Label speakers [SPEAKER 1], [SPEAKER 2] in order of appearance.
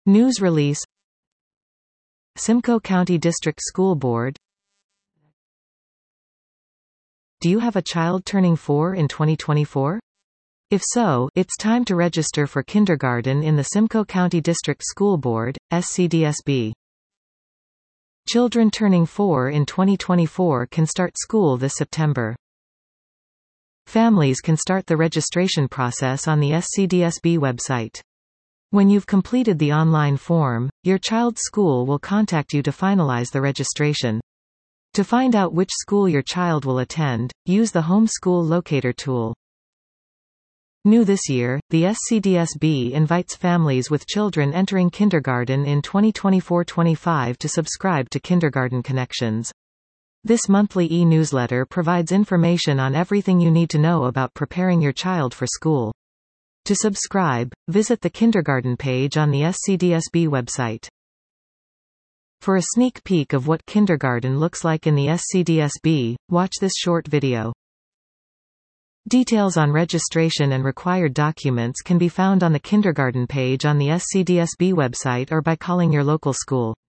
[SPEAKER 1] News release. Simcoe County District School Board. Do you have a child turning 4 in 2024? If so, it's time to register for kindergarten in the Simcoe County District School Board, SCDSB. Children turning 4 in 2024 can start school this September. Families can start the registration process on the SCDSB website. When you've completed the online form, your child's school will contact you to finalize the registration. To find out which school your child will attend, use the Home School Locator tool. New this year, the SCDSB invites families with children entering kindergarten in 2024-25 to subscribe to Kindergarten Connections. This monthly e-newsletter provides information on everything you need to know about preparing your child for school. To subscribe, visit the kindergarten page on the SCDSB website. For a sneak peek of what kindergarten looks like in the SCDSB, watch this short video. Details on registration and required documents can be found on the kindergarten page on the SCDSB website or by calling your local school.